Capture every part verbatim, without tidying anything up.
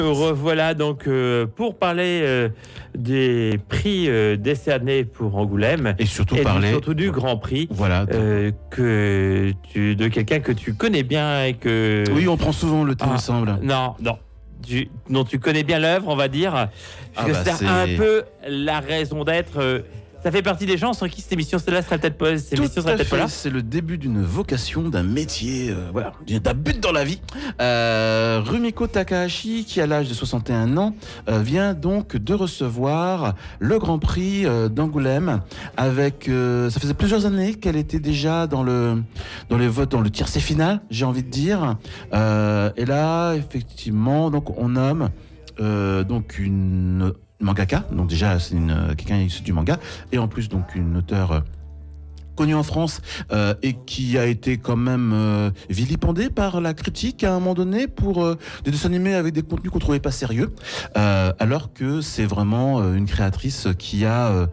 Revoilà donc euh, pour parler euh, des prix euh, décernés pour Angoulême et surtout et parler du, surtout du Grand Prix voilà, euh, que tu, de quelqu'un que tu connais bien et que oui, on prend souvent le thé ah, ensemble. Non, non. Tu, dont tu connais bien l'œuvre, on va dire. Ah Parce bah que c'est c'est... un peu la raison d'être. Euh, Ça fait partie des gens sans qui cette émission celle-là serait peut-être pas, cette Tout émission serait à peut-être pas fait, là. c'est le début d'une vocation, d'un métier, euh, voilà, d'un but dans la vie. Euh, Rumiko Takahashi, qui à l'âge de soixante et un ans, euh, vient donc de recevoir le Grand Prix euh, d'Angoulême. Avec, euh, ça faisait plusieurs années qu'elle était déjà dans le dans les votes, dans le tiercé final, j'ai envie de dire. Euh, et là, effectivement, donc on nomme euh, donc une mangaka, donc déjà c'est une, quelqu'un issu du manga, et en plus donc une auteure euh, connue en France euh, et qui a été quand même euh, vilipendée par la critique à un moment donné pour euh, des dessins animés avec des contenus qu'on trouvait pas sérieux, euh, alors que c'est vraiment euh, une créatrice qui a euh,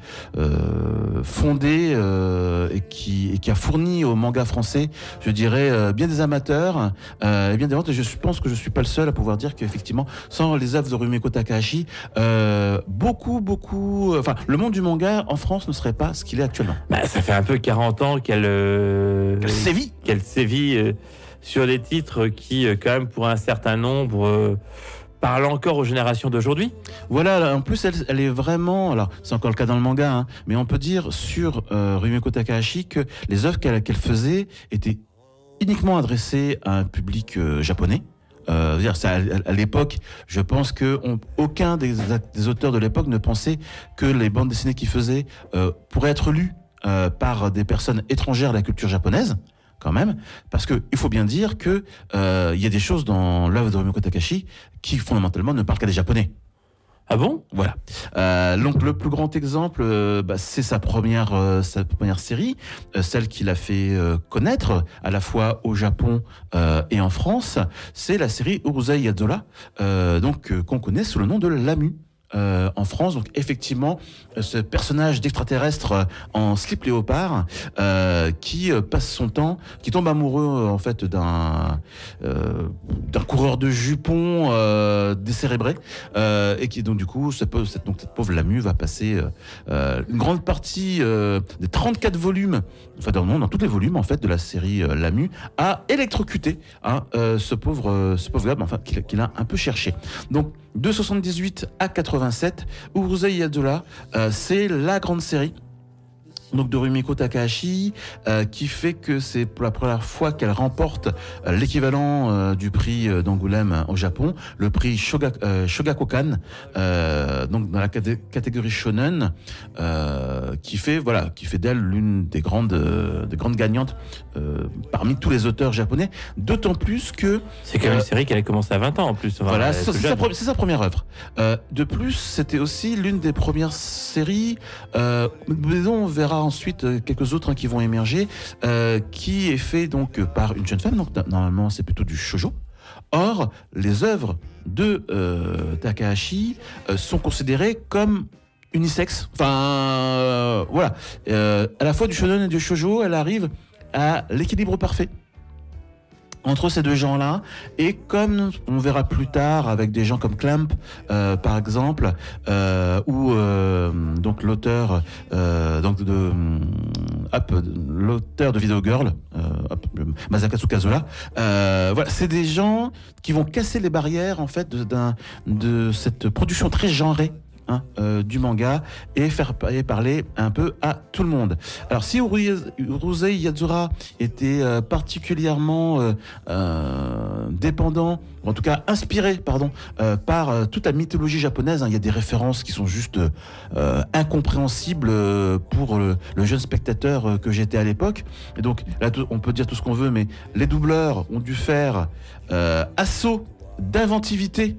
euh, fondé euh, et, qui, et qui a fourni au manga français, je dirais, euh, bien des amateurs euh, et bien des ventes. Et je pense que je suis pas le seul à pouvoir dire qu'effectivement, sans les œuvres de Rumiko Takahashi, euh, beaucoup, beaucoup, enfin, le monde du manga en France ne serait pas ce qu'il est actuellement. Bah, ça fait un peu quarante ans qu'elle euh, Qu'elle sévit, qu'elle sévit euh, sur des titres qui, euh, quand même, pour un certain nombre, euh, parlent encore aux générations d'aujourd'hui. Voilà, en plus, elle, elle est vraiment... Alors, c'est encore le cas dans le manga, hein, mais on peut dire sur euh, Rumiko Takahashi que les œuvres qu'elle, qu'elle faisait étaient uniquement adressées à un public euh, japonais. Euh, dire, ça, à, à l'époque, je pense que on, aucun des, des auteurs de l'époque ne pensait que les bandes dessinées qu'il faisait euh, pourraient être lues euh, par des personnes étrangères à la culture japonaise, quand même, parce que il faut bien dire que euh, il y a des choses dans l'œuvre de Rumiko Takahashi qui fondamentalement ne parlent qu'à des Japonais. Ah bon? Voilà. Euh, donc le plus grand exemple, euh, bah, c'est sa première, euh, sa première série, euh, celle qu'il a fait euh, connaître à la fois au Japon euh, et en France. C'est la série Urusei Yatsura, euh, donc euh, qu'on connaît sous le nom de Lamu. Euh, en France, donc effectivement, ce personnage d'extraterrestre euh, en slip léopard euh, qui euh, passe son temps, qui tombe amoureux euh, en fait d'un euh, d'un coureur de jupons euh, décérébré euh, et qui donc du coup cette, cette, donc, cette pauvre Lamu va passer euh, euh, une grande partie euh, des trente-quatre volumes, enfin dans, non, dans tous les volumes en fait de la série euh, Lamu à électrocuter hein, euh, ce pauvre euh, ce pauvre gars, enfin qu'il, qu'il a un peu cherché. Donc de soixante-dix-huit à quatre-vingt-sept, Urusei Yatsura, euh, c'est la grande série donc de Rumiko Takahashi, euh, qui fait que c'est pour la première fois qu'elle remporte euh, l'équivalent euh, du prix euh, d'Angoulême euh, au Japon, le prix Shoga, euh, Shogakukan, euh, donc dans la cat- catégorie shonen, euh, qui fait voilà, qui fait d'elle l'une des grandes, euh, des grandes gagnantes euh, parmi tous les auteurs japonais. D'autant plus que c'est quand même euh, une série qu'elle a commencé à vingt ans en plus. Enfin, voilà, c'est, c'est, sa, c'est sa première œuvre. Euh, de plus, c'était aussi l'une des premières séries. Euh, on verra ensuite quelques autres hein, qui vont émerger, euh, qui est fait donc par une jeune femme. Donc normalement, c'est plutôt du shoujo. Or, les œuvres de euh, Takahashi euh, sont considérées comme unisex. Enfin, euh, voilà. Euh, à la fois du shonen et du shoujo, elle arrive à l'équilibre parfait entre ces deux gens-là, et comme on verra plus tard avec des gens comme Clamp, euh, par exemple, euh, ou euh, donc l'auteur, euh, donc de, hop, l'auteur de Video Girl, euh, hop, Masakatsu Kazuha, euh, voilà, c'est des gens qui vont casser les barrières en fait de, d'un, de cette production très genrée. Hein, euh, du manga et faire et parler un peu à tout le monde. Alors si Urusei Yatsura était euh, particulièrement euh, euh, dépendant, ou en tout cas inspiré, pardon, euh, par euh, toute la mythologie japonaise, hein, il y a des références qui sont juste euh, incompréhensibles euh, pour le, le jeune spectateur euh, que j'étais à l'époque. Et donc là, on peut dire tout ce qu'on veut, mais les doubleurs ont dû faire euh, assaut d'inventivité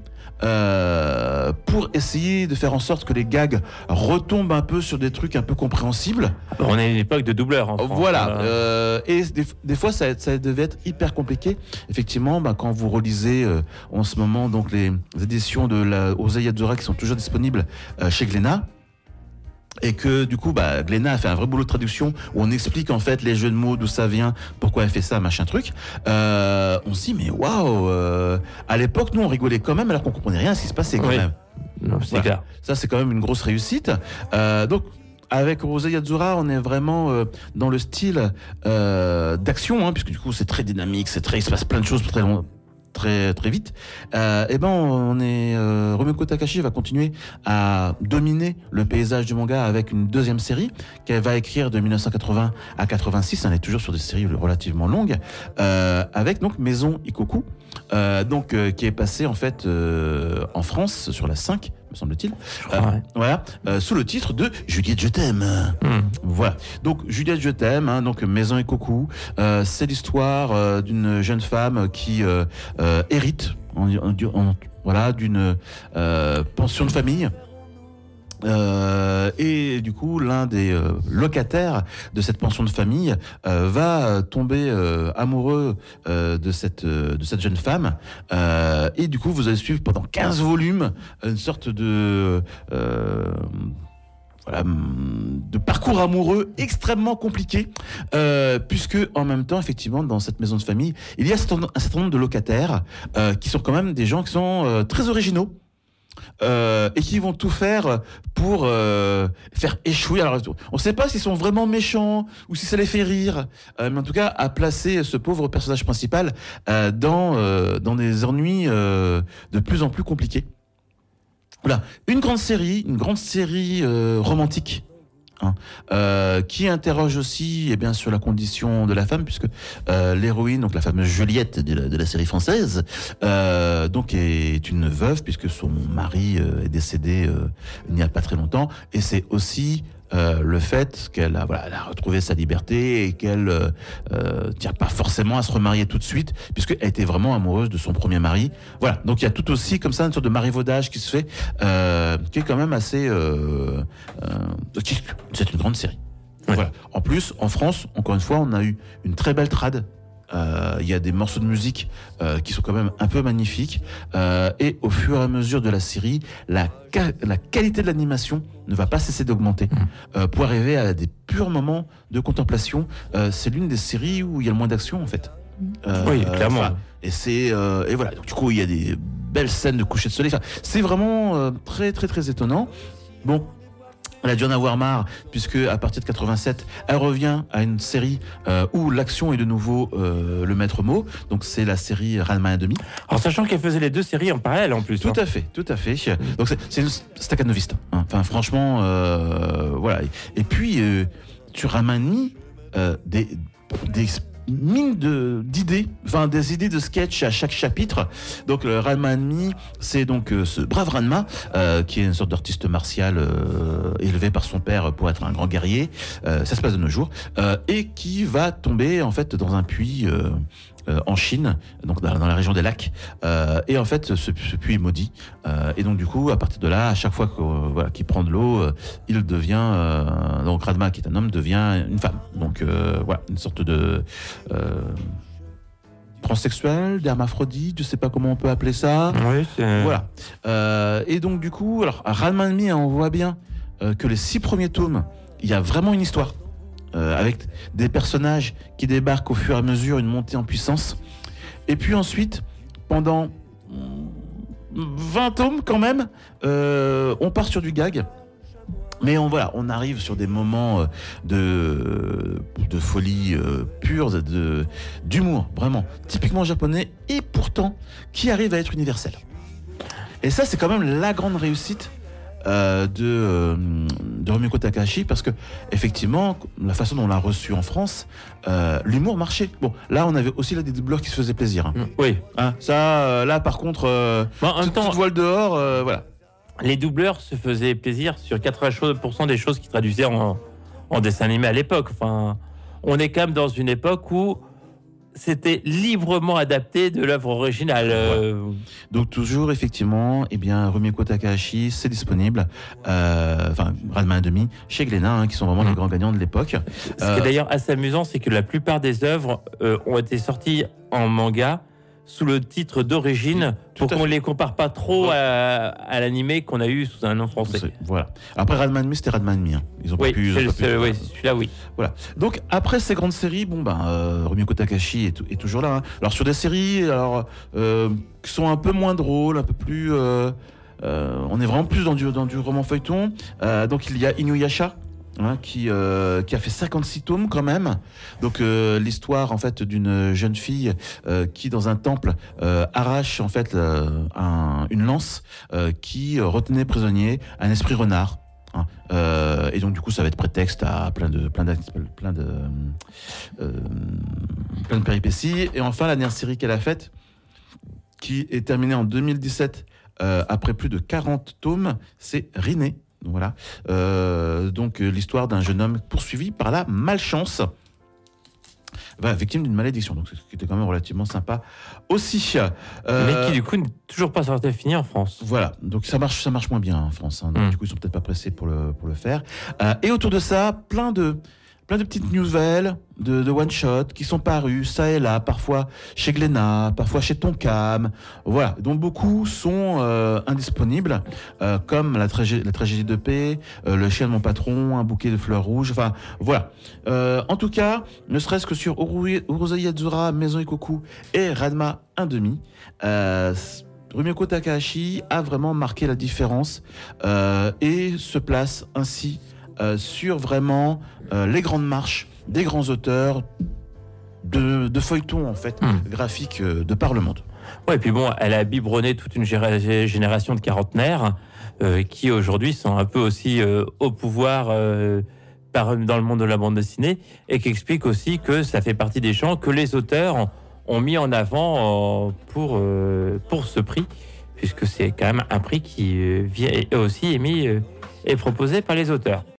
Euh, pour essayer de faire en sorte que les gags retombent un peu sur des trucs un peu compréhensibles. On est à une époque de doubleurs en France. Voilà. Euh, et des, des fois, ça, ça devait être hyper compliqué. Effectivement, bah, quand vous relisez euh, en ce moment donc les éditions de la Urusei Yatsura qui sont toujours disponibles euh, chez Glénat, Et que du coup, bah, Glénat a fait un vrai boulot de traduction où on explique en fait les jeux de mots, d'où ça vient, pourquoi elle fait ça, machin truc. Euh, on se dit mais waouh, euh, à l'époque nous on rigolait quand même alors qu'on comprenait rien à ce qui se passait quand Oui. même. Non, c'est Voilà. clair. Ça c'est quand même une grosse réussite. Euh, donc avec Rose Yazura, on est vraiment euh, dans le style euh, d'action, hein, puisque du coup c'est très dynamique, c'est très, il se passe plein de choses très long, très très vite. Euh, et ben on est euh, Rumiko Takahashi va continuer à dominer le paysage du manga avec une deuxième série qu'elle va écrire de dix-neuf cent quatre-vingts à quatre-vingt-six. Elle est toujours sur des séries relativement longues, euh, avec donc Maison Ikoku, euh, donc euh, qui est passée en fait euh, en France sur la cinq, me semble-t-il. Euh, Ouais. Voilà, euh, sous le titre de Juliette je t'aime. Hmm. Voilà. Donc Juliette je t'aime, hein, donc Maison Ikoku, euh, c'est l'histoire euh, d'une jeune femme qui euh, euh, hérite, en, en- en- voilà, d'une euh, pension de famille. Euh, et du coup, l'un des euh, locataires de cette pension de famille euh, va tomber euh, amoureux euh, de cette euh, de cette jeune femme. Euh, et du coup, vous allez suivre pendant quinze volumes une sorte de euh, voilà, hum, de parcours amoureux extrêmement compliqué, euh, puisque en même temps, effectivement, dans cette maison de famille, il y a un certain un certain nombre de locataires euh, qui sont quand même des gens qui sont euh, très originaux. Euh, et qui vont tout faire pour euh, faire échouer. Alors, on ne sait pas s'ils sont vraiment méchants ou si ça les fait rire, euh, mais en tout cas, à placer ce pauvre personnage principal euh, dans, euh, dans des ennuis euh, de plus en plus compliqués. Voilà, une grande série, une grande série euh, romantique. Hein, euh, qui interroge aussi eh bien, sur la condition de la femme, puisque euh, l'héroïne, donc la fameuse Juliette de la, de la série française, euh, donc est une veuve, puisque son mari euh, est décédé euh, il n'y a pas très longtemps, et c'est aussi euh, le fait qu'elle a, voilà, elle a retrouvé sa liberté et qu'elle euh, euh, tient pas forcément à se remarier tout de suite, puisqu'elle était vraiment amoureuse de son premier mari. Voilà, donc il y a tout aussi comme ça une sorte de marivaudage qui se fait, euh, qui est quand même assez... Euh, euh, qui- c'est une grande série. Ouais. Voilà. En plus, en France, encore une fois, on a eu une très belle trad. Euh, Il y a des morceaux de musique euh, qui sont quand même un peu magnifiques. Euh, et au fur et à mesure de la série, la, ca- la qualité de l'animation ne va pas cesser d'augmenter Mmh. euh, pour arriver à des purs moments de contemplation. Euh, c'est l'une des séries où il y a le moins d'action en fait. Euh, Oui, clairement. enfin, et c'est euh, et voilà. Donc, du coup, il y a des belles scènes de coucher de soleil. Enfin, c'est vraiment euh, très très très étonnant. Bon. Elle a dû en avoir marre, puisque à partir de quatre-vingt-sept, elle revient à une série euh, où l'action est de nouveau euh, le maître mot. Donc c'est la série Ranma et demi. Alors, sachant qu'elle faisait les deux séries en parallèle en plus. Tout hein. à fait, tout à fait. Donc c'est, c'est une staccanoviste. Hein. Enfin franchement, euh, voilà. Et puis euh, sur Ranma et demi, euh, des, des mines de, d'idées, enfin des idées de sketch à chaque chapitre. Donc le Ranma et demi, c'est donc euh, ce brave Ranma euh, qui est une sorte d'artiste martial euh, élevé par son père pour être un grand guerrier. Euh, ça se passe de nos jours euh, et qui va tomber en fait dans un puits. Euh, euh, en Chine, donc dans, dans la région des lacs, euh, et en fait ce, ce puits est maudit, euh, et donc du coup à partir de là, à chaque fois que, euh, voilà, qu'il prend de l'eau, euh, il devient, euh, donc Radma qui est un homme devient une femme, donc euh, voilà, une sorte de euh, transsexuel, d'hermaphrodite, je sais pas comment on peut appeler ça. Oui, c'est... Voilà. Euh, et donc du coup, alors à Ranma et demi, hein, on voit bien euh, que les six premiers tomes, il y a vraiment une histoire. Euh, avec des personnages qui débarquent au fur et à mesure, une montée en puissance. Et puis ensuite, pendant vingt tomes quand même, euh, on part sur du gag. Mais on, voilà, on arrive sur des moments de, de folie euh, pure, de, d'humour, vraiment, typiquement japonais, et pourtant qui arrive à être universel. Et ça, c'est quand même la grande réussite Euh, de, euh, de Rumiko Takahashi, parce que effectivement la façon dont on l'a reçu en France, euh, l'humour marchait. Bon, là on avait aussi là des doubleurs qui se faisaient plaisir, hein. Oui. Hein, ça euh, là par contre euh, Bon, en même toute, temps, toute voile dehors, euh, voilà. les doubleurs se faisaient plaisir sur quatre-vingts pour cent des choses qu'ils traduisaient en, en dessin animé à l'époque. Enfin, on est quand même dans une époque où c'était librement adapté de l'œuvre originale. Euh, Donc toujours effectivement, eh bien Rumiko Takahashi, c'est disponible, euh, enfin Ranma et demi chez Glénat, hein, qui sont vraiment Mmh. les grands gagnants de l'époque. Ce qui est d'ailleurs assez amusant, c'est que la plupart des œuvres euh, ont été sorties en manga sous le titre d'origine Tout pour à qu'on fait. les compare pas trop Ouais. à, à l'animé qu'on a eu sous un nom français. C'est- Voilà. Après Radman Me, c'était Radman Me. Hein. Ils ont Oui, pas pu. ils ont c'est le- pas pu- c'est- oui, celui-là, oui. Voilà. Donc après ces grandes séries, bon ben euh, Rumiko Takahashi est, tou- est toujours là. Hein. Alors sur des séries, alors euh, qui sont un peu moins drôles, un peu plus, euh, euh, on est vraiment plus dans du dans du roman feuilleton. Euh, donc il y a Inuyasha. Hein, qui, euh, qui a fait cinquante-six tomes quand même. Donc euh, l'histoire en fait d'une jeune fille euh, qui dans un temple euh, arrache en fait euh, un- une lance euh, qui retenait prisonnier un esprit renard. Hein. Euh, et donc du coup ça va être prétexte à plein de plein de plein de, euh, plein de péripéties. Et enfin la dernière série qu'elle a faite, qui est terminée en deux mille dix-sept euh, après plus de quarante tomes, c'est Rinné. Voilà. Euh, donc euh, l'histoire d'un jeune homme poursuivi par la malchance, bah, victime d'une malédiction. Donc ce qui était quand même relativement sympa aussi. Euh, Mais qui, du coup, n'est toujours pas sorti fini en France. Voilà, donc ça marche, ça marche moins bien en France. Hein. Donc, Mm. Du coup, ils sont peut-être pas pressés pour le, pour le faire. Euh, et autour de ça, plein de, plein de petites nouvelles, de, de one-shot qui sont parues, ça et là, parfois chez Glénat, parfois chez Tonkam. Voilà, dont beaucoup sont euh, indisponibles, euh, comme la, tragé- la tragédie de paix, euh, Le chien de mon patron, Un bouquet de fleurs rouges. Enfin, voilà. Euh, en tout cas, ne serait-ce que sur Uru- Urusei Yatsura, Maison Ikoku et Ranma un demi, euh, Rumiko Takahashi a vraiment marqué la différence euh, et se place ainsi euh, sur vraiment euh, les grandes marches des grands auteurs de, de feuilletons en fait Mm. graphiques euh, de par le monde. Ouais, et puis bon, elle a biberonné toute une gé- génération de quarantenaires euh, qui aujourd'hui sont un peu aussi euh, au pouvoir euh, par, dans le monde de la bande dessinée et qui explique aussi que ça fait partie des gens que les auteurs ont mis en avant euh, pour, euh, pour ce prix, puisque c'est quand même un prix qui euh, vient, est aussi émis euh, et proposé par les auteurs.